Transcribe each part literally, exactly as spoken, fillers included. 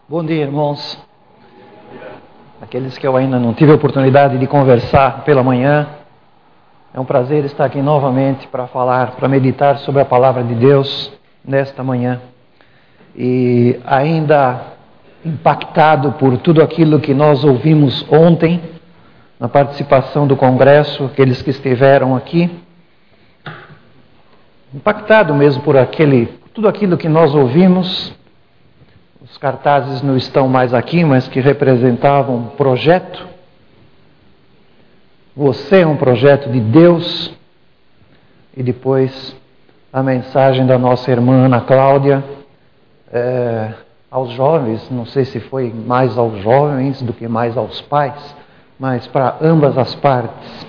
Bom dia, irmãos. Aqueles que eu ainda não tive a oportunidade de conversar pela manhã, é um prazer estar aqui novamente para falar, para meditar sobre a palavra de Deus nesta manhã. E ainda impactado por tudo aquilo que nós ouvimos ontem, na participação do congresso, aqueles que estiveram aqui, impactado mesmo por aquele, tudo aquilo que nós ouvimos. Os cartazes não estão mais aqui, mas que representavam um projeto. Você é um projeto de Deus. E depois a mensagem da nossa irmã Ana Cláudia é, aos jovens, não sei se foi mais aos jovens do que mais aos pais, mas para ambas as partes.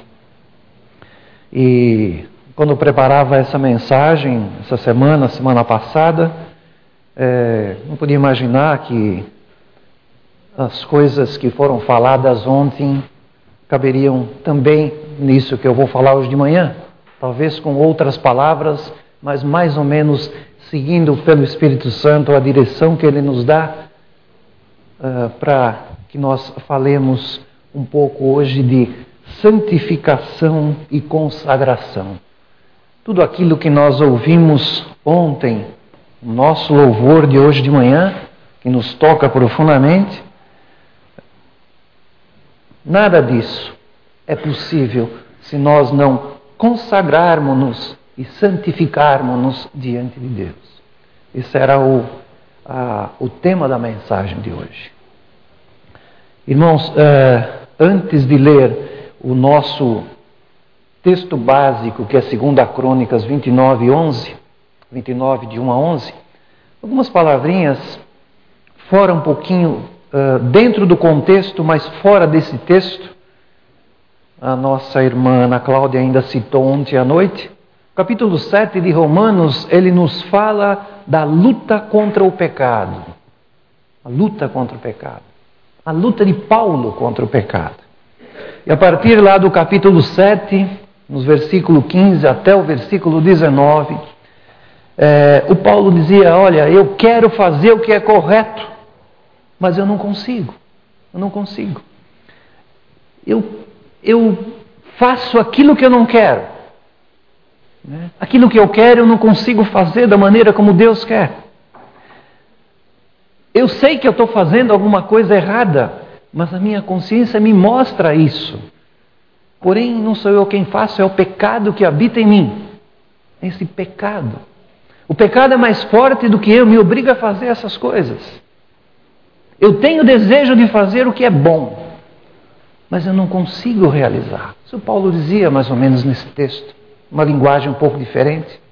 E quando eu preparava essa mensagem, essa semana, semana passada, É, não podia imaginar que as coisas que foram faladas ontem caberiam também nisso que eu vou falar hoje de manhã. Talvez com outras palavras, mas mais ou menos seguindo pelo Espírito Santo a direção que Ele nos dá uh, para que nós falemos um pouco hoje de santificação e consagração. Tudo aquilo que nós ouvimos ontem, o nosso louvor de hoje de manhã, que nos toca profundamente, nada disso é possível se nós não consagrarmos-nos e santificarmos-nos diante de Deus. Esse era o, a, o tema da mensagem de hoje. Irmãos, uh, antes de ler o nosso texto básico, que é segunda Crônicas vinte e nove, onze, vinte e nove, de um a onze, algumas palavrinhas fora um pouquinho uh, dentro do contexto, mas fora desse texto. A nossa irmã Ana Cláudia ainda citou ontem à noite. Capítulo sete de Romanos, ele nos fala da luta contra o pecado. A luta contra o pecado. A luta de Paulo contra o pecado. E a partir lá do capítulo sete, nos versículo quinze até o versículo dezenove, É, o Paulo dizia, olha, eu quero fazer o que é correto, mas eu não consigo, eu não consigo. Eu, eu faço aquilo que eu não quero. Né? Aquilo que eu quero eu não consigo fazer da maneira como Deus quer. Eu sei que eu estou fazendo alguma coisa errada, mas a minha consciência me mostra isso. Porém, não sou eu quem faço, é o pecado que habita em mim. Esse pecado. O pecado é mais forte do que eu, me obriga a fazer essas coisas. Eu tenho desejo de fazer o que é bom, mas eu não consigo realizar. Isso o Paulo dizia mais ou menos nesse texto, uma linguagem um pouco diferente.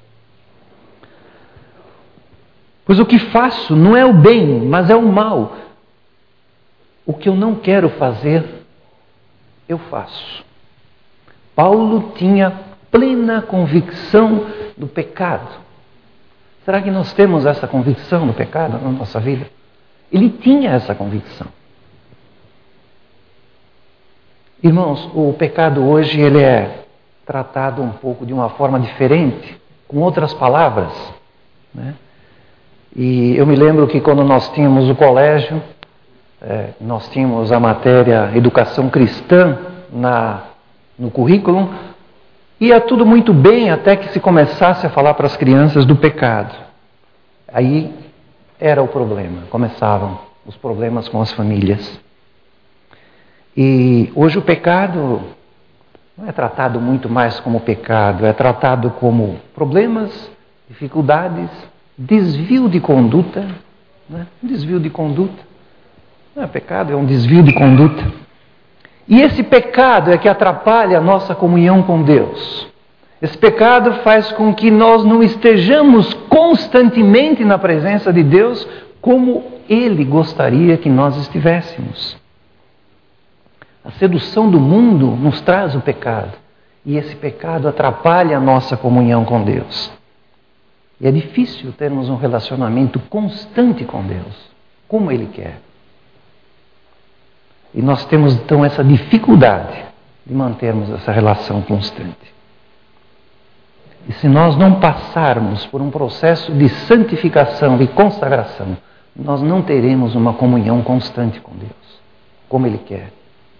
Pois o que faço não é o bem, mas é o mal. O que eu não quero fazer, eu faço. Paulo tinha plena convicção do pecado. Será que nós temos essa convicção do pecado na nossa vida? Ele tinha essa convicção. Irmãos, o pecado hoje ele é tratado um pouco de uma forma diferente, com outras palavras. Né? E eu me lembro que quando nós tínhamos o colégio, é, nós tínhamos a matéria Educação Cristã na, no currículo. Ia tudo muito bem até que se começasse a falar para as crianças do pecado. Aí era o problema, começavam os problemas com as famílias. E hoje o pecado não é tratado muito mais como pecado, é tratado como problemas, dificuldades, desvio de conduta. Né? Desvio de conduta. Não é pecado, é um desvio de conduta. E esse pecado é que atrapalha a nossa comunhão com Deus. Esse pecado faz com que nós não estejamos constantemente na presença de Deus como Ele gostaria que nós estivéssemos. A sedução do mundo nos traz o pecado. E esse pecado atrapalha a nossa comunhão com Deus. E é difícil termos um relacionamento constante com Deus, como Ele quer. E nós temos então essa dificuldade de mantermos essa relação constante. E se nós não passarmos por um processo de santificação, de consagração, nós não teremos uma comunhão constante com Deus, como Ele quer.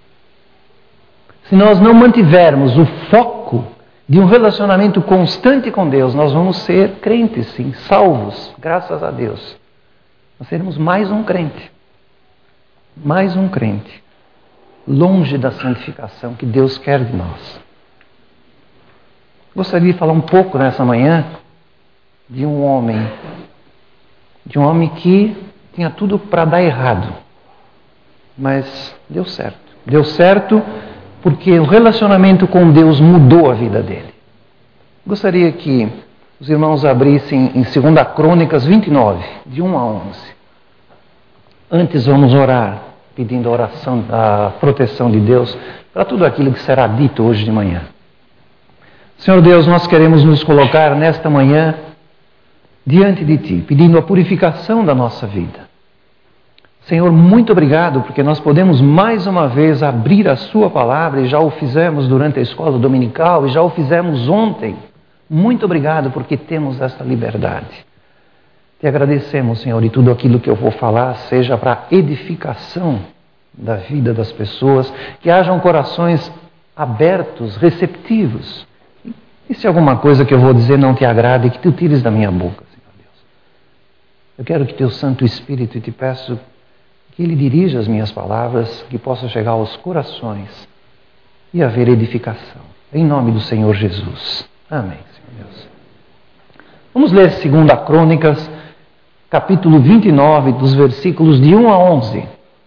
Se nós não mantivermos o foco de um relacionamento constante com Deus, nós vamos ser crentes, sim, salvos, graças a Deus. Nós seremos mais um crente, mais um crente, longe da santificação que Deus quer de nós. Gostaria de falar um pouco nessa manhã de um homem, de um homem que tinha tudo para dar errado, mas deu certo. Deu certo porque o relacionamento com Deus mudou a vida dele. Gostaria que os irmãos abrissem em segunda Crônicas vinte e nove, de um a onze. Antes vamos orar, pedindo a oração, a proteção de Deus para tudo aquilo que será dito hoje de manhã. Senhor Deus, nós queremos nos colocar nesta manhã diante de Ti, pedindo a purificação da nossa vida. Senhor, muito obrigado, porque nós podemos mais uma vez abrir a Sua palavra, e já o fizemos durante a escola dominical, e já o fizemos ontem. Muito obrigado, porque temos essa liberdade. Te agradecemos, Senhor, e tudo aquilo que eu vou falar seja para edificação da vida das pessoas, que hajam corações abertos, receptivos. E se alguma coisa que eu vou dizer não te agrade, que tu tires da minha boca, Senhor Deus. Eu quero que Teu Santo Espírito, e te peço que Ele dirija as minhas palavras, que possa chegar aos corações e haver edificação. Em nome do Senhor Jesus. Amém, Senhor Deus. Vamos ler segunda Crônicas, capítulo vinte e nove, dos versículos de um a onze.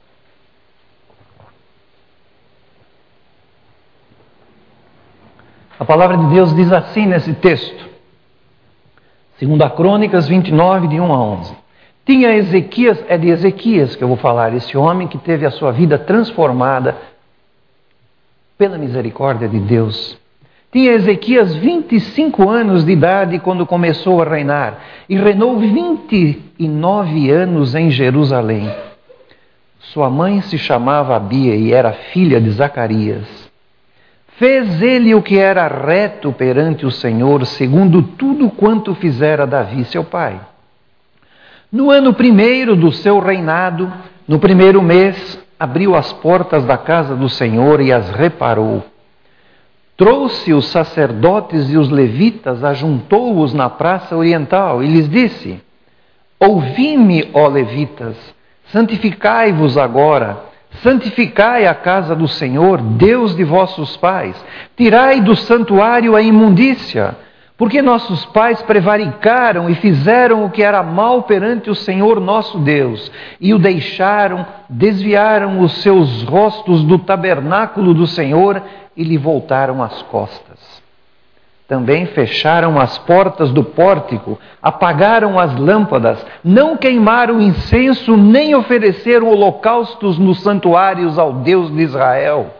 A palavra de Deus diz assim nesse texto. segunda Crônicas vinte e nove, de um a onze. Tinha Ezequias, é de Ezequias que eu vou falar, esse homem que teve a sua vida transformada pela misericórdia de Deus. Tinha Ezequias vinte e cinco anos de idade quando começou a reinar, e reinou vinte e nove anos em Jerusalém. Sua mãe se chamava Abia e era filha de Zacarias. Fez ele o que era reto perante o Senhor, segundo tudo quanto fizera Davi, seu pai. No ano primeiro do seu reinado, no primeiro mês, abriu as portas da casa do Senhor e as reparou. Trouxe os sacerdotes e os levitas, ajuntou-os na praça oriental e lhes disse: Ouvi-me, ó levitas, santificai-vos agora, santificai a casa do Senhor, Deus de vossos pais, tirai do santuário a imundícia, porque nossos pais prevaricaram e fizeram o que era mal perante o Senhor nosso Deus, e o deixaram, desviaram os seus rostos do tabernáculo do Senhor e lhe voltaram as costas. Também fecharam as portas do pórtico, apagaram as lâmpadas, não queimaram incenso, nem ofereceram holocaustos nos santuários ao Deus de Israel.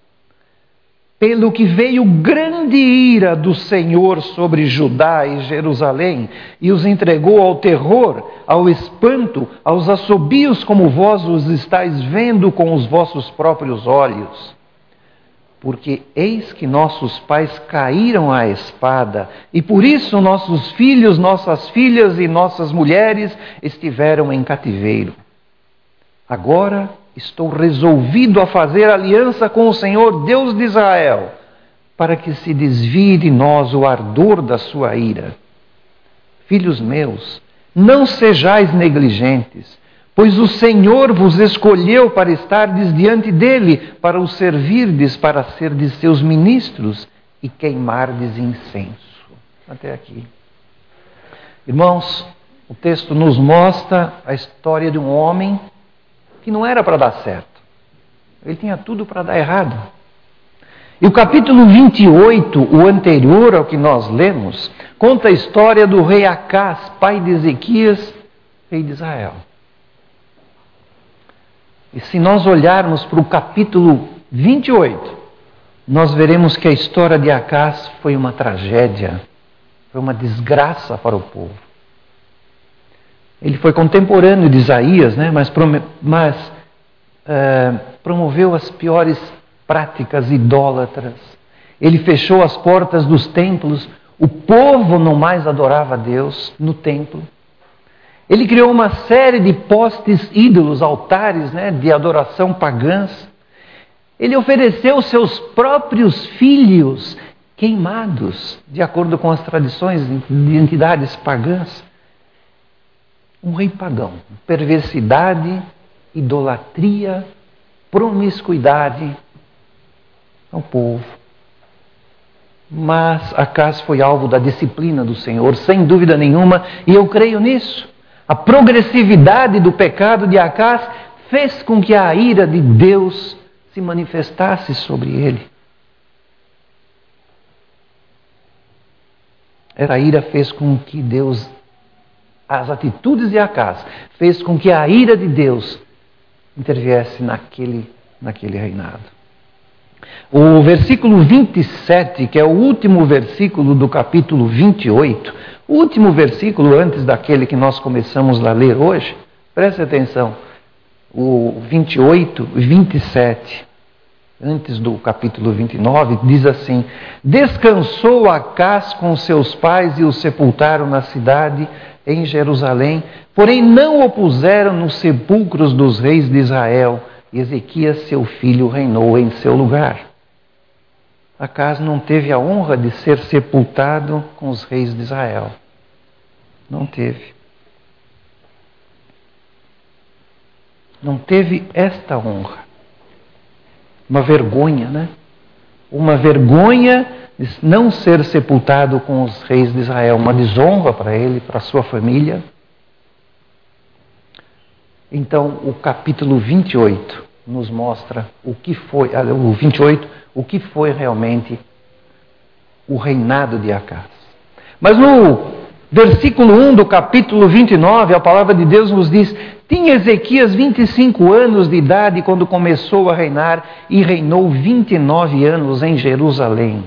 Pelo que veio grande ira do Senhor sobre Judá e Jerusalém, e os entregou ao terror, ao espanto, aos assobios, como vós os estáis vendo com os vossos próprios olhos. Porque eis que nossos pais caíram à espada, e por isso nossos filhos, nossas filhas e nossas mulheres estiveram em cativeiro. Agora estou resolvido a fazer aliança com o Senhor Deus de Israel, para que se desvie de nós o ardor da sua ira. Filhos meus, não sejais negligentes, pois o Senhor vos escolheu para estardes diante dele, para o servirdes, para serdes seus ministros e queimardes incenso. Até aqui. Irmãos, o texto nos mostra a história de um homem que não era para dar certo. Ele tinha tudo para dar errado. E o capítulo vinte e oito, o anterior ao que nós lemos, conta a história do rei Acás, pai de Ezequias, rei de Israel. E se nós olharmos para o capítulo vinte e oito, nós veremos que a história de Acás foi uma tragédia, foi uma desgraça para o povo. Ele foi contemporâneo de Isaías, né? mas, mas uh, promoveu as piores práticas idólatras. Ele fechou as portas dos templos. O povo não mais adorava a Deus no templo. Ele criou uma série de postes ídolos, altares, né, de adoração pagãs. Ele ofereceu seus próprios filhos queimados, de acordo com as tradições de entidades pagãs. Um rei pagão, perversidade, idolatria, promiscuidade ao povo. Mas Acás foi alvo da disciplina do Senhor, sem dúvida nenhuma, e eu creio nisso. A progressividade do pecado de Acás fez com que a ira de Deus se manifestasse sobre ele. Essa ira fez com que Deus, as atitudes de Acás, fez com que a ira de Deus interviesse naquele, naquele reinado. O versículo vinte e sete, que é o último versículo do capítulo vinte e oito, o último versículo antes daquele que nós começamos a ler hoje, preste atenção, o vinte e oito e vinte e sete, antes do capítulo vinte e nove, diz assim: descansou Acás com seus pais e o sepultaram na cidade em Jerusalém, porém não o puseram nos sepulcros dos reis de Israel, e Ezequias, seu filho, reinou em seu lugar. Acás não teve a honra de ser sepultado com os reis de Israel. Não teve. Não teve esta honra. Uma vergonha, né? Uma vergonha de não ser sepultado com os reis de Israel. Uma desonra para ele, para a sua família. Então, o capítulo vinte e oito nos mostra o que foi, o vinte e oito, o que foi realmente o reinado de Acás. Mas no versículo um do capítulo vinte e nove, a palavra de Deus nos diz: tinha Ezequias vinte e cinco anos de idade quando começou a reinar e reinou vinte e nove anos em Jerusalém.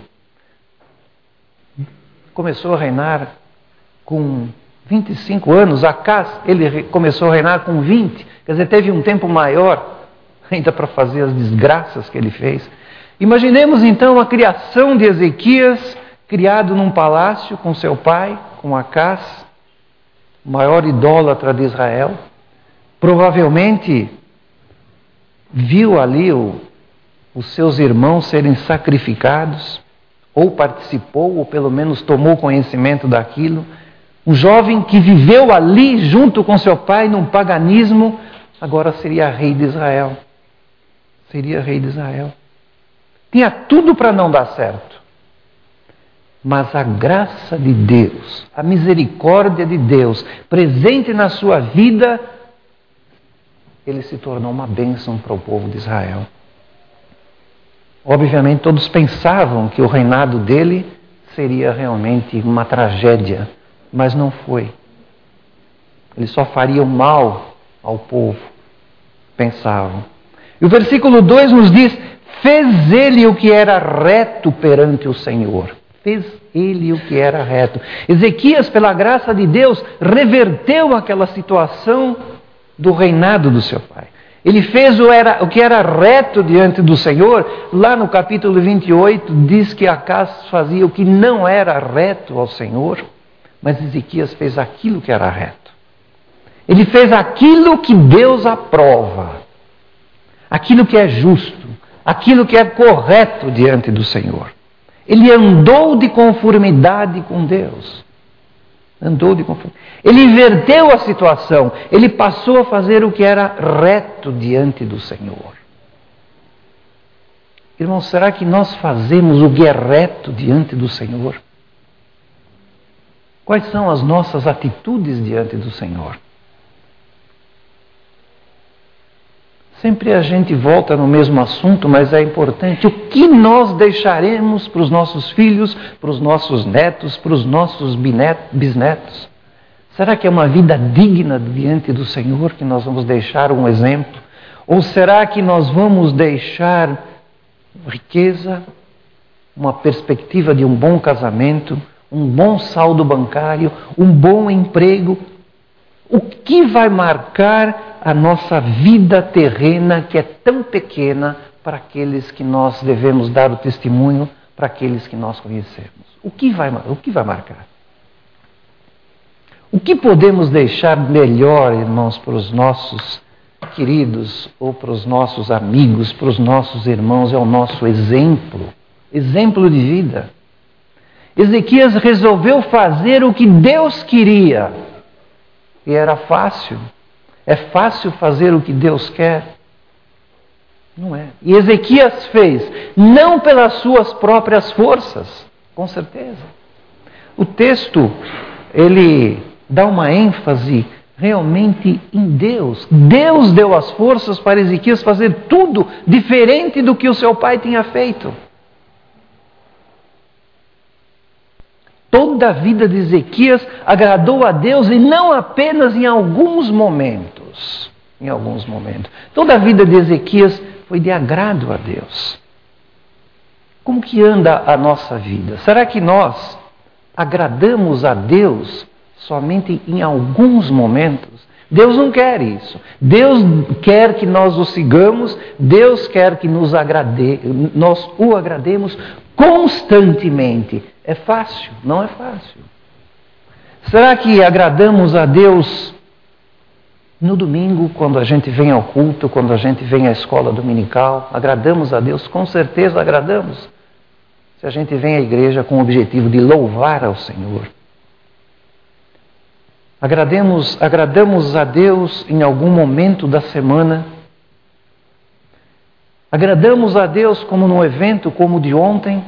Começou a reinar com vinte e cinco anos. Acás, ele começou a reinar com vinte. Quer dizer, teve um tempo maior ainda para fazer as desgraças que ele fez. Imaginemos então a criação de Ezequias, criado num palácio com seu pai, com Acás, o maior idólatra de Israel. Provavelmente viu ali o, os seus irmãos serem sacrificados, ou participou, ou pelo menos tomou conhecimento daquilo. Um jovem que viveu ali junto com seu pai num paganismo, agora seria rei de Israel. Seria rei de Israel. Tinha tudo para não dar certo. Mas a graça de Deus, a misericórdia de Deus, presente na sua vida, ele se tornou uma bênção para o povo de Israel. Obviamente todos pensavam que o reinado dele seria realmente uma tragédia, mas não foi. Ele só faria o mal ao povo, pensavam. E o versículo dois nos diz: fez ele o que era reto perante o Senhor. Fez ele o que era reto. Ezequias, pela graça de Deus, reverteu aquela situação do reinado do seu pai. Ele fez o, era, o que era reto diante do Senhor. Lá no capítulo vinte e oito diz que Acás fazia o que não era reto ao Senhor, mas Ezequias fez aquilo que era reto. Ele fez aquilo que Deus aprova, aquilo que é justo, aquilo que é correto diante do Senhor. Ele andou de conformidade com Deus. Andou de conformidade. Ele inverteu a situação. Ele passou a fazer o que era reto diante do Senhor. Irmãos, será que nós fazemos o que é reto diante do Senhor? Quais são as nossas atitudes diante do Senhor? Sempre a gente volta no mesmo assunto, mas é importante. O que nós deixaremos para os nossos filhos, para os nossos netos, para os nossos bisnetos? Será que é uma vida digna diante do Senhor que nós vamos deixar um exemplo? Ou será que nós vamos deixar riqueza, uma perspectiva de um bom casamento, um bom saldo bancário, um bom emprego? O que vai marcar a nossa vida terrena, que é tão pequena, para aqueles que nós devemos dar o testemunho, para aqueles que nós conhecemos? O que vai, o que vai marcar? O que podemos deixar melhor, irmãos, para os nossos queridos, ou para os nossos amigos, para os nossos irmãos, é o nosso exemplo, exemplo de vida. Ezequias resolveu fazer o que Deus queria, e era fácil. É fácil fazer o que Deus quer? Não é. E Ezequias fez, não pelas suas próprias forças, com certeza. O texto, ele dá uma ênfase realmente em Deus. Deus deu as forças para Ezequias fazer tudo diferente do que o seu pai tinha feito. Toda a vida de Ezequias agradou a Deus, e não apenas em alguns momentos. Em alguns momentos. Toda a vida de Ezequias foi de agrado a Deus. Como que anda a nossa vida? Será que nós agradamos a Deus somente em alguns momentos? Deus não quer isso. Deus quer que nós o sigamos, Deus quer que nos agrade, nós o agrademos constantemente. É fácil? Não é fácil. Será que agradamos a Deus no domingo, quando a gente vem ao culto, quando a gente vem à escola dominical? Agradamos a Deus? Com certeza agradamos. Se a gente vem à igreja com o objetivo de louvar ao Senhor. Agrademos, agradamos a Deus em algum momento da semana. Agradamos a Deus como num evento como o de ontem.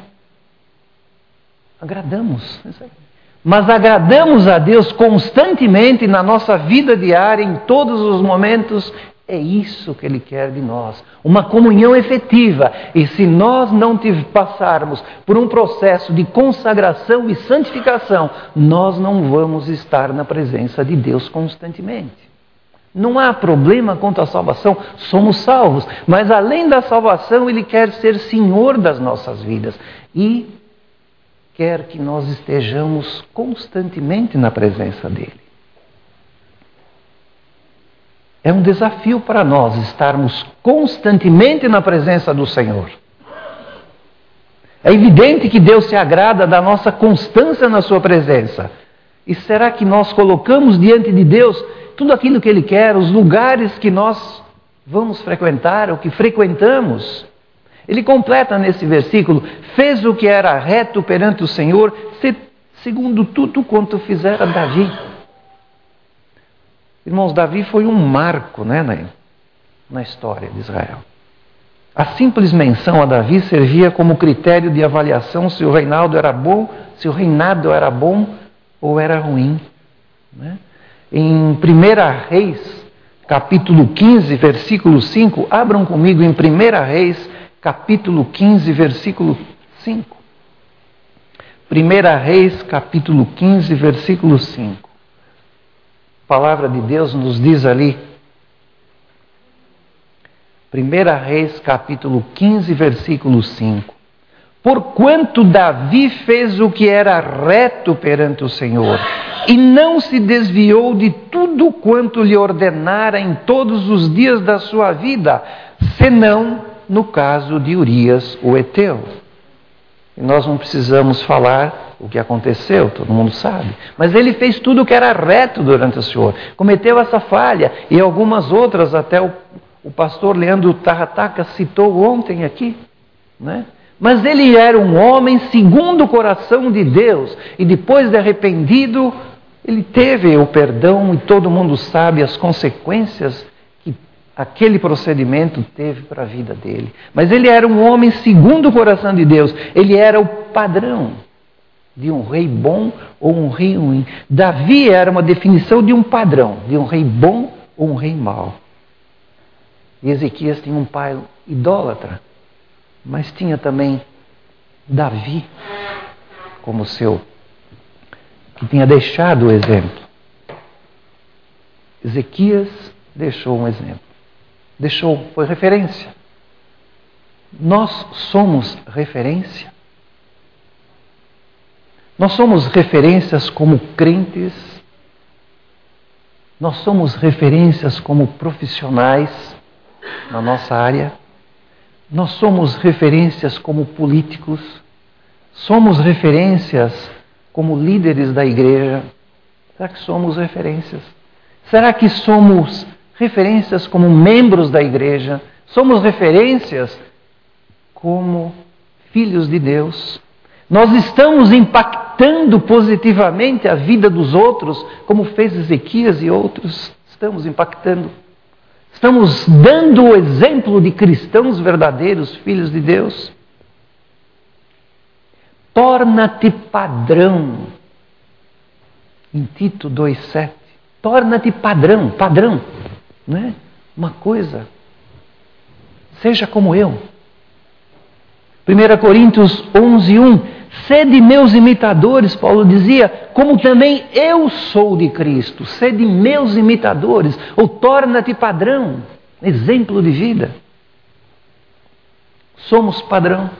Agradamos. Mas agradamos a Deus constantemente na nossa vida diária, em todos os momentos. É isso que Ele quer de nós. Uma comunhão efetiva. E se nós não passarmos por um processo de consagração e santificação, nós não vamos estar na presença de Deus constantemente. Não há problema quanto à salvação, somos salvos. Mas além da salvação, Ele quer ser Senhor das nossas vidas. E quer que nós estejamos constantemente na presença dEle. É um desafio para nós estarmos constantemente na presença do Senhor. É evidente que Deus se agrada da nossa constância na sua presença. E será que nós colocamos diante de Deus tudo aquilo que Ele quer, os lugares que nós vamos frequentar, ou que frequentamos? Ele completa nesse versículo: fez o que era reto perante o Senhor, segundo tudo quanto fizera Davi. Irmãos, Davi foi um marco, né, na, na história de Israel. A simples menção a Davi servia como critério de avaliação se o reinado era bom, se o reinado era bom ou era ruim. Né? Em primeira Reis, capítulo quinze, versículo cinco, abram comigo em primeira Reis, capítulo quinze, versículo cinco. primeira Reis, capítulo quinze, versículo cinco. A palavra de Deus nos diz ali, primeira Reis, capítulo quinze, versículo cinco. Porquanto Davi fez o que era reto perante o Senhor, e não se desviou de tudo quanto lhe ordenara em todos os dias da sua vida, senão no caso de Urias o Heteu. E nós não precisamos falar o que aconteceu, todo mundo sabe. Mas ele fez tudo o que era reto durante o Senhor. Cometeu essa falha e algumas outras, até o, o pastor Leandro Tarrataca citou ontem aqui. Né? Mas ele era um homem segundo o coração de Deus. E depois de arrependido, ele teve o perdão, e todo mundo sabe as consequências que aquele procedimento teve para a vida dele. Mas ele era um homem segundo o coração de Deus. Ele era o padrão de um rei bom ou um rei ruim. Davi era uma definição de um padrão, de um rei bom ou um rei mau. E Ezequias tinha um pai idólatra, mas tinha também Davi como seu, que tinha deixado o exemplo. Ezequias deixou um exemplo. Deixou, foi referência. Nós somos referência. Nós somos referências como crentes, nós somos referências como profissionais na nossa área, nós somos referências como políticos, somos referências como líderes da igreja, Será que somos referências? Será que somos referências como membros da igreja? Somos referências como filhos de Deus? Nós estamos impactando positivamente a vida dos outros, como fez Ezequias e outros? Estamos impactando. Estamos dando o exemplo de cristãos verdadeiros, filhos de Deus? Torna-te padrão. Em Tito dois, sete. Torna-te padrão, padrão. Não é? Uma coisa. Seja como eu. primeira Coríntios onze, um. Sede meus imitadores, Paulo dizia, como também eu sou de Cristo. Sede meus imitadores, ou torna-te padrão, exemplo de vida. Somos padrão.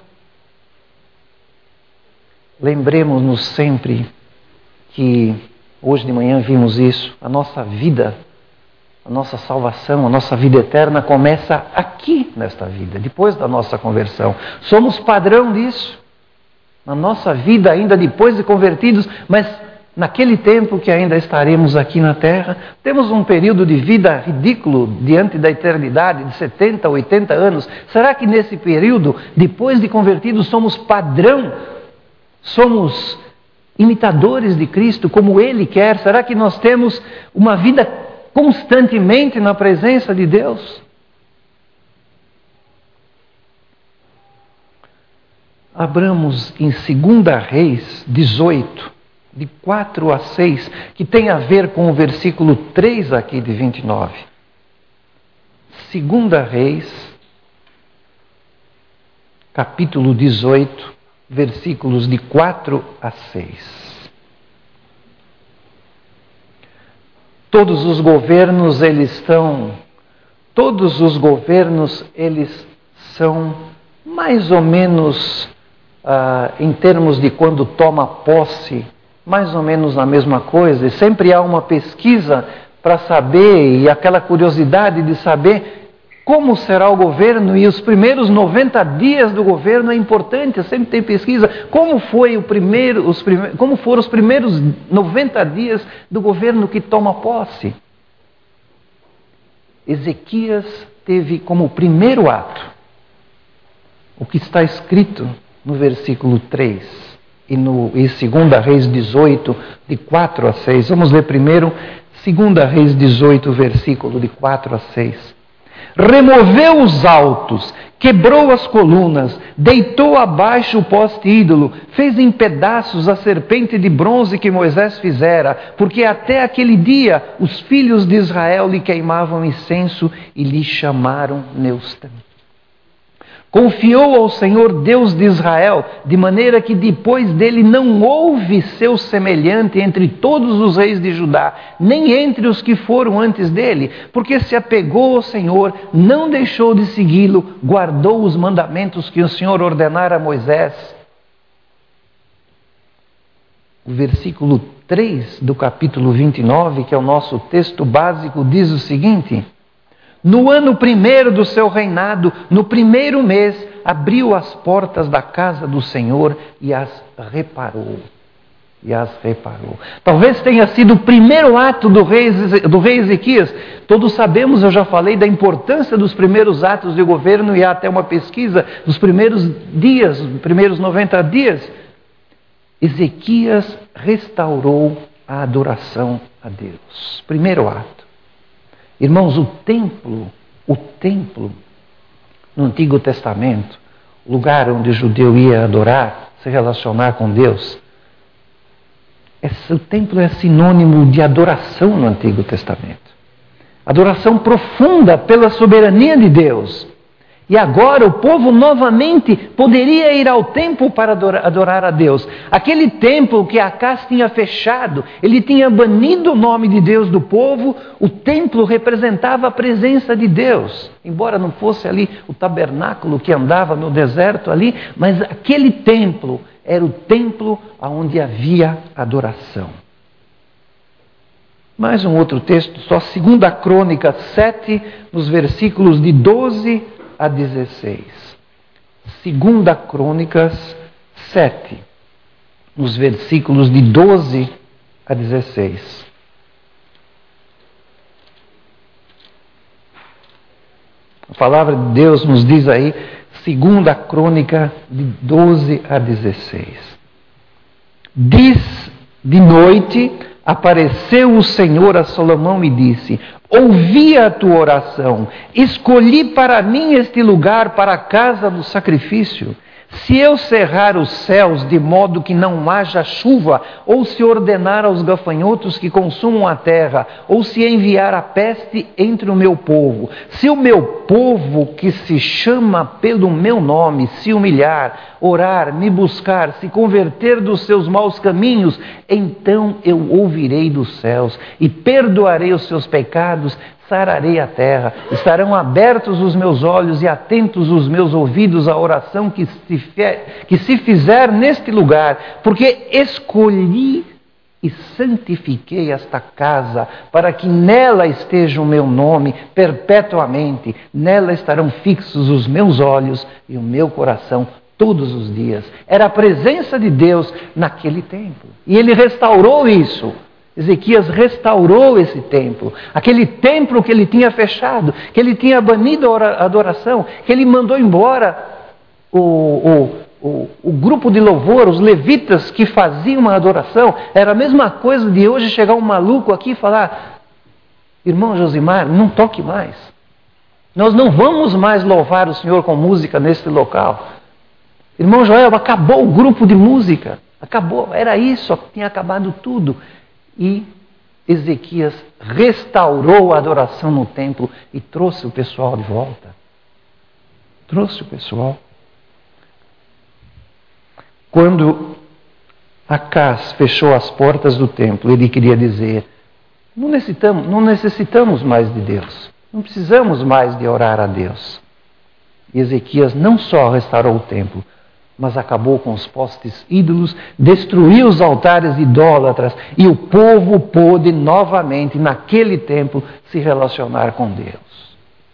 Lembremos-nos sempre que hoje de manhã vimos isso, a nossa vida, a nossa salvação, a nossa vida eterna começa aqui nesta vida, depois da nossa conversão. Somos padrão disso. Na nossa vida, ainda depois de convertidos, mas naquele tempo que ainda estaremos aqui na terra, temos um período de vida ridículo diante da eternidade, de setenta, oitenta anos. Será que nesse período, depois de convertidos, somos padrão? Somos imitadores de Cristo como Ele quer? Será que nós temos uma vida constantemente na presença de Deus? Abramos em segunda Reis dezoito, de quatro a seis, que tem a ver com o versículo três aqui de vinte e nove. segunda Reis, capítulo dezoito, versículos de quatro a seis. Todos os governos, eles estão, todos os governos, eles são mais ou menos, ah, em termos de quando toma posse, mais ou menos a mesma coisa. E sempre há uma pesquisa para saber, e aquela curiosidade de saber como será o governo, e os primeiros noventa dias do governo é importante, sempre tem pesquisa. Como foi o primeiro, os prime... como foram os primeiros noventa dias do governo que toma posse? Ezequias teve como primeiro ato o que está escrito no versículo três e no e segunda Reis dezoito, de quatro a seis. Vamos ler primeiro segunda Reis dezoito, versículo de quatro a seis. Removeu os altos, quebrou as colunas, deitou abaixo o poste ídolo, fez em pedaços a serpente de bronze que Moisés fizera, porque até aquele dia os filhos de Israel lhe queimavam incenso e lhe chamaram Neustã. Confiou ao Senhor Deus de Israel, de maneira que depois dele não houve seu semelhante entre todos os reis de Judá, nem entre os que foram antes dele, porque se apegou ao Senhor, não deixou de segui-lo, guardou os mandamentos que o Senhor ordenara a Moisés. O versículo três do capítulo vinte e nove, que é o nosso texto básico, diz o seguinte: no ano primeiro do seu reinado, no primeiro mês, abriu as portas da casa do Senhor e as reparou. E as reparou. Talvez tenha sido o primeiro ato do rei, do rei Ezequias. Todos sabemos, eu já falei da importância dos primeiros atos de governo, e há até uma pesquisa dos primeiros dias, dos primeiros noventa dias. Ezequias restaurou a adoração a Deus. Primeiro ato. Irmãos, o templo, o templo, no Antigo Testamento, o lugar onde o judeu ia adorar, se relacionar com Deus, esse, o templo é sinônimo de adoração no Antigo Testamento. Adoração profunda pela soberania de Deus. E agora o povo novamente poderia ir ao templo para adorar, adorar a Deus. Aquele templo que Acás tinha fechado, ele tinha banido o nome de Deus do povo. O templo representava a presença de Deus. Embora não fosse ali o tabernáculo que andava no deserto ali, mas aquele templo era o templo onde havia adoração. Mais um outro texto, só segunda Crônicas sete, nos versículos de doze a dezesseis. Segunda Crônicas sete, nos versículos de doze a dezesseis. A palavra de Deus nos diz aí, segunda Crônica, de doze a dezesseis. Diz de noite, apareceu o Senhor a Salomão e disse: ouvi a tua oração, escolhi para mim este lugar para a casa do sacrifício. Se eu cerrar os céus de modo que não haja chuva, ou se ordenar aos gafanhotos que consumam a terra, ou se enviar a peste entre o meu povo, se o meu povo que se chama pelo meu nome se humilhar, orar, me buscar, se converter dos seus maus caminhos, então eu ouvirei dos céus e perdoarei os seus pecados, sararei a terra, estarão abertos os meus olhos e atentos os meus ouvidos à oração que se, fe... que se fizer neste lugar, porque escolhi e santifiquei esta casa, para que nela esteja o meu nome perpetuamente, nela estarão fixos os meus olhos e o meu coração todos os dias. Era a presença de Deus naquele templo, e ele restaurou isso. Ezequias restaurou esse templo, aquele templo que ele tinha fechado, que ele tinha banido a adoração, que ele mandou embora o, o, o, o grupo de louvor, os levitas que faziam a adoração. Era a mesma coisa de hoje chegar um maluco aqui e falar: irmão Josimar, não toque mais. Nós não vamos mais louvar o Senhor com música neste local. Irmão Joel, acabou o grupo de música, acabou, era isso, tinha acabado tudo. E Ezequias restaurou a adoração no templo e trouxe o pessoal de volta. Trouxe o pessoal. Quando Acás fechou as portas do templo, ele queria dizer: não necessitamos, não necessitamos mais de Deus. Não precisamos mais de orar a Deus. E Ezequias não só restaurou o templo, mas acabou com os postes ídolos, destruiu os altares idólatras, e o povo pôde novamente, naquele tempo, se relacionar com Deus.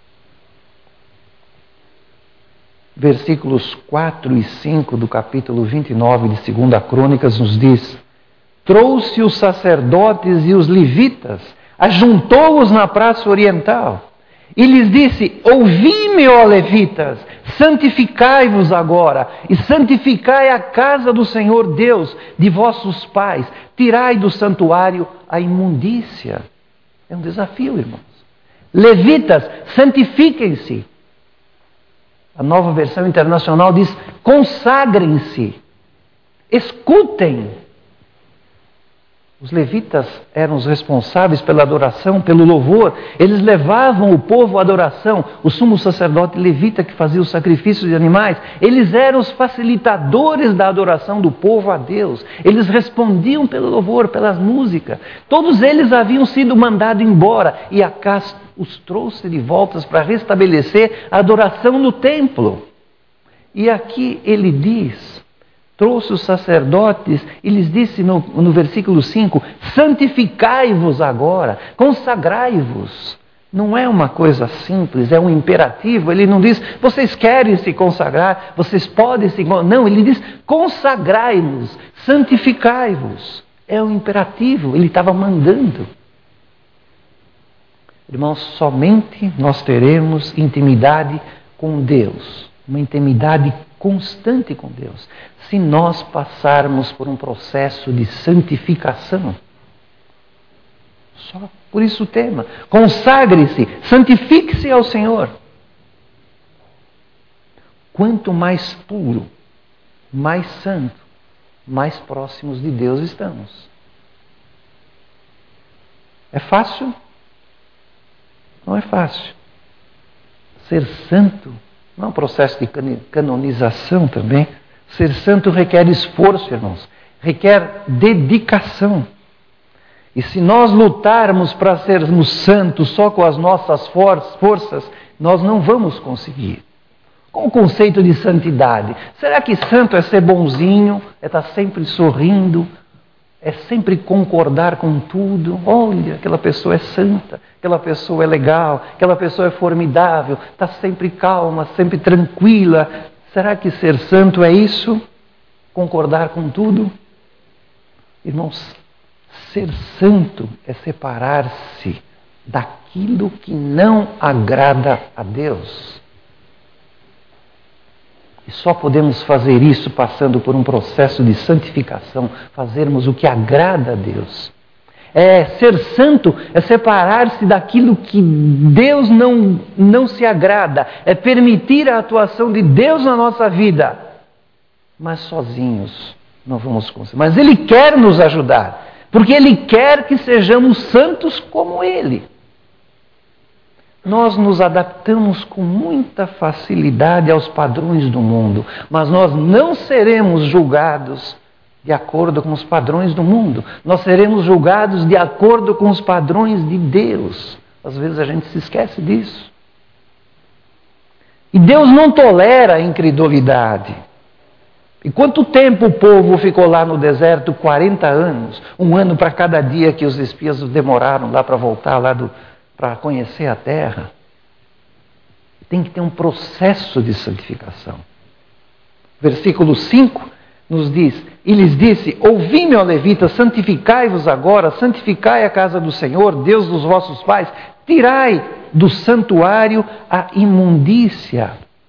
Versículos quatro e cinco do capítulo vinte e nove de segunda Crônicas nos diz: trouxe os sacerdotes e os levitas, ajuntou-os na praça oriental, e lhes disse: ouvi-me, ó levitas, santificai-vos agora, e santificai a casa do Senhor Deus de vossos pais, tirai do santuário a imundícia. É um desafio, irmãos. Levitas, santifiquem-se. A Nova Versão Internacional diz: consagrem-se, escutem. Os levitas eram os responsáveis pela adoração, pelo louvor. Eles levavam o povo à adoração. O sumo sacerdote levita que fazia o sacrifício de animais, eles eram os facilitadores da adoração do povo a Deus. Eles respondiam pelo louvor, pelas músicas. Todos eles haviam sido mandados embora, e Acás os trouxe de volta para restabelecer a adoração no templo. E aqui ele diz: trouxe os sacerdotes e lhes disse no, no versículo cinco: santificai-vos agora, consagrai-vos. Não é uma coisa simples, é um imperativo. Ele não diz: vocês querem se consagrar, vocês podem se consagrar. Não, ele diz: consagrai-vos, santificai-vos. É um imperativo, ele estava mandando. Irmãos, somente nós teremos intimidade com Deus, uma intimidade constante com Deus, se nós passarmos por um processo de santificação. Só por isso o tema: consagre-se, santifique-se ao Senhor. Quanto mais puro, mais santo, mais próximos de Deus estamos. É fácil? Não é fácil. Ser santo não é um processo de canonização também. Ser santo requer esforço, irmãos. Requer dedicação. E se nós lutarmos para sermos santos só com as nossas forças, nós não vamos conseguir. Qual o conceito de santidade? Será que santo é ser bonzinho? É estar sempre sorrindo? É sempre concordar com tudo? Olha, aquela pessoa é santa, aquela pessoa é legal, aquela pessoa é formidável, está sempre calma, sempre tranquila. Será que ser santo é isso? Concordar com tudo? Irmãos, ser santo é separar-se daquilo que não agrada a Deus. E só podemos fazer isso passando por um processo de santificação, fazermos o que agrada a Deus. É ser santo, é separar-se daquilo que Deus não, não se agrada, é permitir a atuação de Deus na nossa vida. Mas sozinhos não vamos conseguir. Mas Ele quer nos ajudar, porque Ele quer que sejamos santos como Ele. Nós nos adaptamos com muita facilidade aos padrões do mundo, mas nós não seremos julgados de acordo com os padrões do mundo. Nós seremos julgados de acordo com os padrões de Deus. Às vezes a gente se esquece disso. E Deus não tolera a incredulidade. E quanto tempo o povo ficou lá no deserto? quarenta anos. Um ano para cada dia que os espias demoraram lá para voltar lá do... para conhecer a terra. Tem que ter um processo de santificação. Versículo cinco nos diz: e lhes disse: ouvi-me, ó levitas, santificai-vos agora, santificai a casa do Senhor, Deus dos vossos pais, tirai do santuário a imundícia.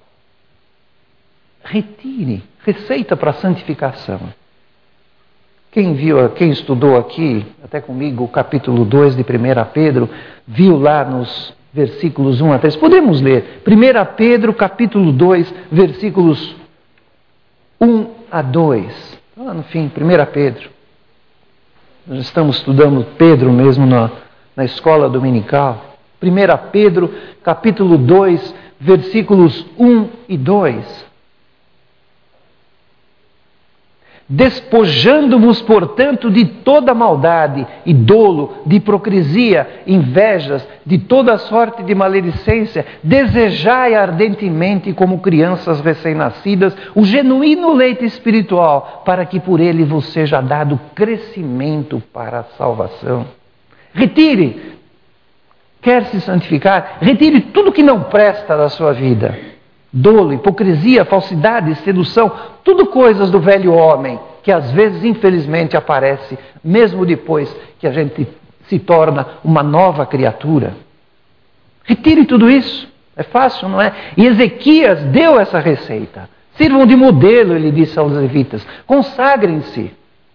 Retire, receita para a santificação. Quem viu, quem estudou aqui, até comigo, o capítulo dois de primeira Pedro, viu lá nos versículos um a três. Podemos ler. primeira Pedro, capítulo dois, versículos um a dois. Lá no fim, primeira Pedro. Nós estamos estudando Pedro mesmo na, na escola dominical. primeira Pedro, capítulo dois, versículos um e dois. Despojando-vos, portanto, de toda maldade e dolo, de hipocrisia, invejas, de toda sorte de maledicência, desejai ardentemente, como crianças recém-nascidas, o genuíno leite espiritual, para que por ele vos seja dado crescimento para a salvação. Retire, quer se santificar, retire tudo que não presta da sua vida. Dolo, hipocrisia, falsidade, sedução, tudo coisas do velho homem, que às vezes, infelizmente, aparece, mesmo depois que a gente se torna uma nova criatura. Retire tudo isso. É fácil, não é? E Ezequias deu essa receita. Sirvam de modelo, ele disse aos levitas. Consagrem-se.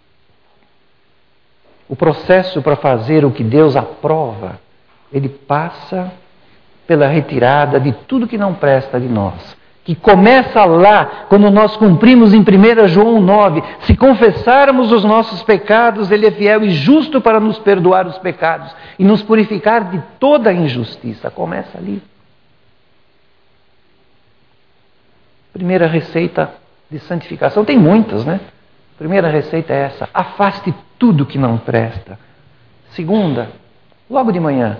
O processo para fazer o que Deus aprova, ele passa pela retirada de tudo que não presta de nós. Que começa lá, quando nós cumprimos em primeira João nove, se confessarmos os nossos pecados, Ele é fiel e justo para nos perdoar os pecados e nos purificar de toda a injustiça. Começa ali. Primeira receita de santificação, tem muitas, né? Primeira receita é essa: afaste tudo que não presta. Segunda, logo de manhã,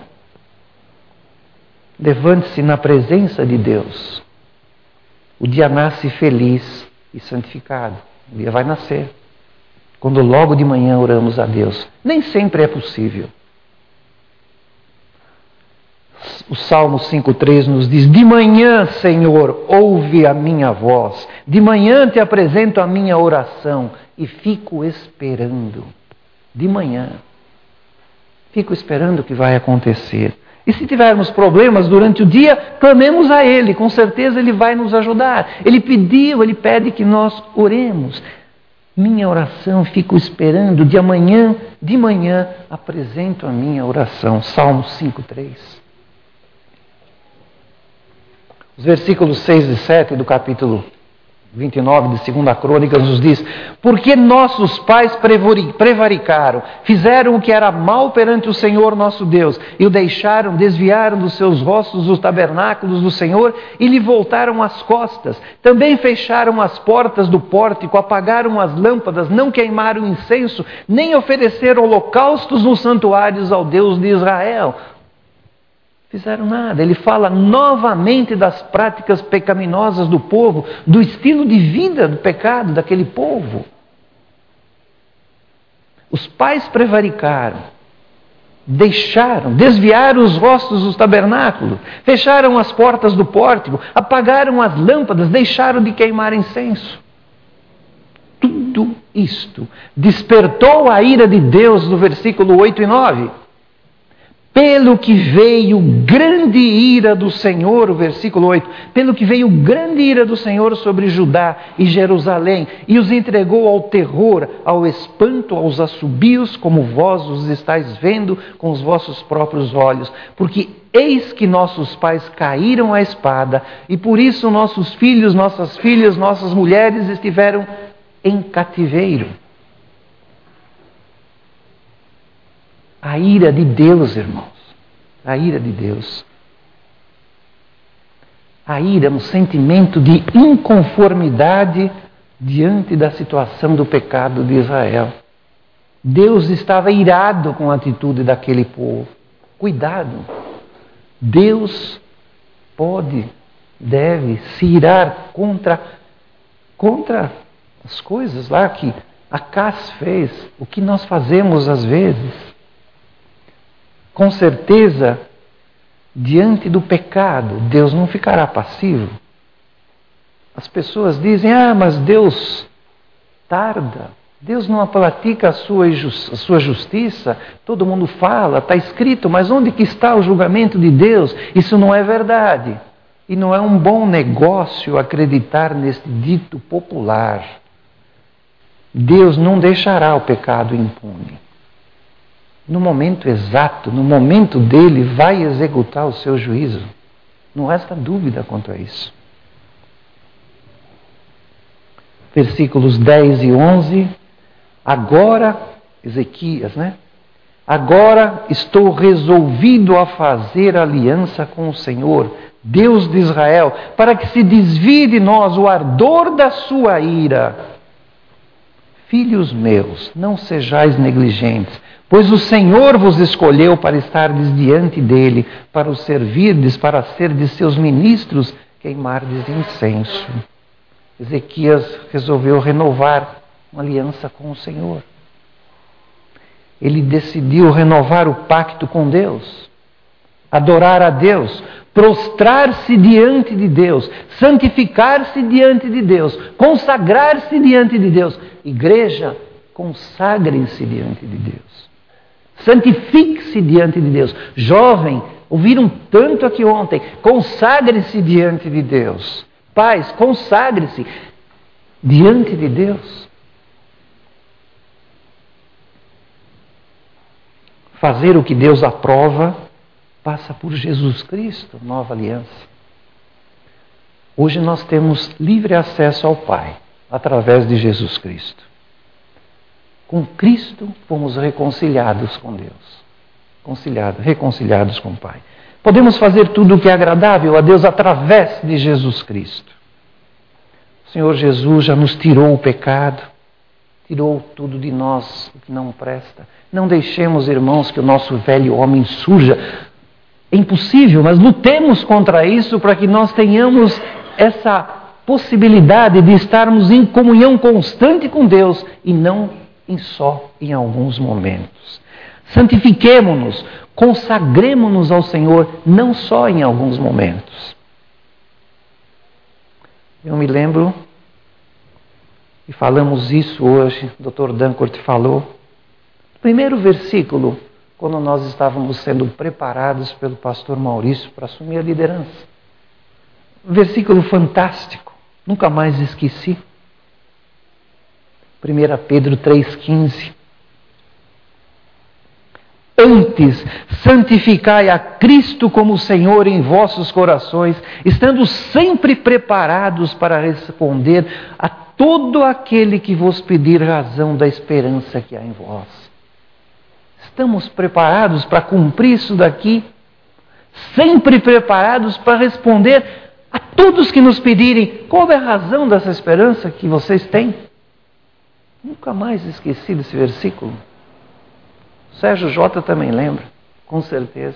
levante-se na presença de Deus. O dia nasce feliz e santificado. O dia vai nascer quando logo de manhã oramos a Deus. Nem sempre é possível. O Salmo cinco três nos diz: de manhã, Senhor, ouve a minha voz. De manhã te apresento a minha oração e fico esperando. De manhã. Fico esperando o que vai acontecer. E se tivermos problemas durante o dia, clamemos a Ele, com certeza Ele vai nos ajudar. Ele pediu, Ele pede que nós oremos. Minha oração, fico esperando, de amanhã, de manhã, apresento a minha oração. Salmo cinco três. Os versículos seis e sete do capítulo vinte e nove de segunda Crônicas nos diz: porque nossos pais prevaricaram, fizeram o que era mal perante o Senhor nosso Deus, e o deixaram, desviaram dos seus rostos os tabernáculos do Senhor, e lhe voltaram as costas. Também fecharam as portas do pórtico, apagaram as lâmpadas, não queimaram incenso, nem ofereceram holocaustos nos santuários ao Deus de Israel. Fizeram nada. Ele fala novamente das práticas pecaminosas do povo, do estilo de vida do pecado daquele povo. Os pais prevaricaram, deixaram, desviaram os rostos dos tabernáculos, fecharam as portas do pórtico, apagaram as lâmpadas, deixaram de queimar incenso. Tudo isto despertou a ira de Deus no versículo oito e nove. Pelo que veio grande ira do Senhor, o versículo oito, pelo que veio grande ira do Senhor sobre Judá e Jerusalém, e os entregou ao terror, ao espanto, aos assobios, como vós os estáis vendo com os vossos próprios olhos. Porque eis que nossos pais caíram à espada, e por isso nossos filhos, nossas filhas, nossas mulheres estiveram em cativeiro. A ira de Deus, irmãos. A ira de Deus. A ira é um sentimento de inconformidade diante da situação do pecado de Israel. Deus estava irado com a atitude daquele povo. Cuidado. Deus pode, deve se irar contra, contra as coisas lá que Acás fez, o que nós fazemos às vezes. Com certeza, diante do pecado, Deus não ficará passivo. As pessoas dizem, ah, mas Deus tarda, Deus não pratica a sua, a sua justiça, todo mundo fala, está escrito, mas onde que está o julgamento de Deus? Isso não é verdade. E não é um bom negócio acreditar neste dito popular. Deus não deixará o pecado impune. No momento exato, no momento dele, vai executar o seu juízo. Não resta dúvida quanto a isso. Versículos dez e onze. Agora, Ezequias, né? Agora estou resolvido a fazer aliança com o Senhor, Deus de Israel, para que se desvie de nós o ardor da sua ira. Filhos meus, não sejais negligentes, pois o Senhor vos escolheu para estardes diante dele, para o servirdes, para serdes seus ministros, queimardes incenso. Ezequias resolveu renovar uma aliança com o Senhor. Ele decidiu renovar o pacto com Deus, adorar a Deus, prostrar-se diante de Deus, santificar-se diante de Deus, consagrar-se diante de Deus. Igreja, consagrem-se diante de Deus. Santifique-se diante de Deus. Jovem, ouviram tanto aqui ontem, consagre-se diante de Deus. Pais, consagre-se diante de Deus. Fazer o que Deus aprova passa por Jesus Cristo, nova aliança. Hoje nós temos livre acesso ao Pai, através de Jesus Cristo. Com Cristo fomos reconciliados com Deus. Reconciliados, reconciliados com o Pai. Podemos fazer tudo o que é agradável a Deus através de Jesus Cristo. O Senhor Jesus já nos tirou o pecado, tirou tudo de nós o que não presta. Não deixemos, irmãos, que o nosso velho homem surja. É impossível, mas lutemos contra isso para que nós tenhamos essa possibilidade de estarmos em comunhão constante com Deus e não em só em alguns momentos. Santifiquemo-nos, consagremo-nos ao Senhor, não só em alguns momentos. Eu me lembro, e falamos isso hoje, o doutor Dancourt falou, primeiro versículo, quando nós estávamos sendo preparados pelo pastor Maurício para assumir a liderança. Um versículo fantástico, nunca mais esqueci. primeiro Pedro três, quinze. Antes, santificai a Cristo como Senhor em vossos corações, estando sempre preparados para responder a todo aquele que vos pedir razão da esperança que há em vós. Estamos preparados para cumprir isso daqui? Sempre preparados para responder a todos que nos pedirem qual é a razão dessa esperança que vocês têm? Nunca mais esqueci desse versículo. Sérgio Jota também lembra, com certeza.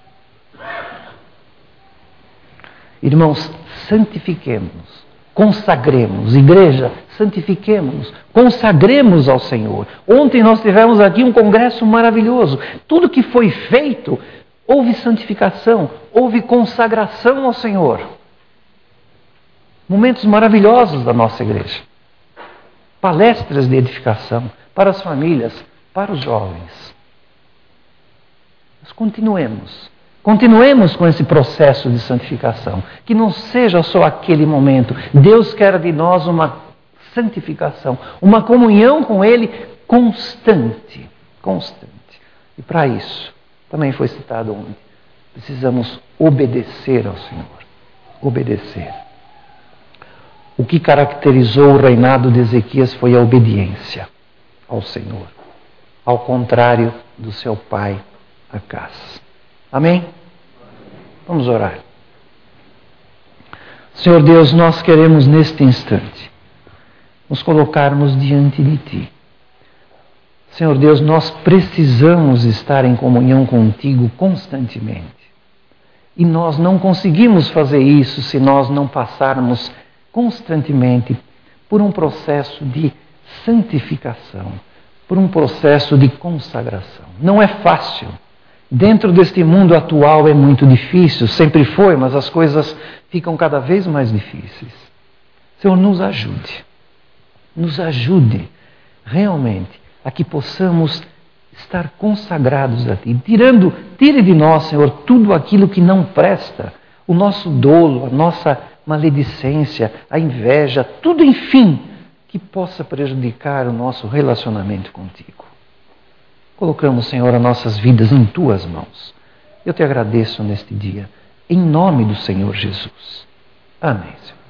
Irmãos, santifiquemos-nos, consagremos, igreja, santifiquemos-nos, consagremos ao Senhor. Ontem nós tivemos aqui um congresso maravilhoso. Tudo que foi feito, houve santificação, houve consagração ao Senhor. Momentos maravilhosos da nossa igreja. Palestras de edificação para as famílias, para os jovens. Mas continuemos. Continuemos com esse processo de santificação. Que não seja só aquele momento. Deus quer de nós uma santificação, uma comunhão com Ele constante. Constante. E para isso, também foi citado ontem, precisamos obedecer ao Senhor. Obedecer. O que caracterizou o reinado de Ezequias foi a obediência ao Senhor, ao contrário do seu pai Acás. Amém? Vamos orar. Senhor Deus, nós queremos neste instante nos colocarmos diante de Ti. Senhor Deus, nós precisamos estar em comunhão contigo constantemente. E nós não conseguimos fazer isso se nós não passarmos constantemente por um processo de santificação, por um processo de consagração. Não é fácil. Dentro deste mundo atual é muito difícil, sempre foi, mas as coisas ficam cada vez mais difíceis. Senhor, nos ajude. Nos ajude realmente a que possamos estar consagrados a Ti, tirando, tire de nós, Senhor, tudo aquilo que não presta, o nosso dolo, a nossa maledicência, a inveja, tudo, enfim, que possa prejudicar o nosso relacionamento contigo. Colocamos, Senhor, as nossas vidas em Tuas mãos. Eu Te agradeço neste dia, em nome do Senhor Jesus. Amém, Senhor.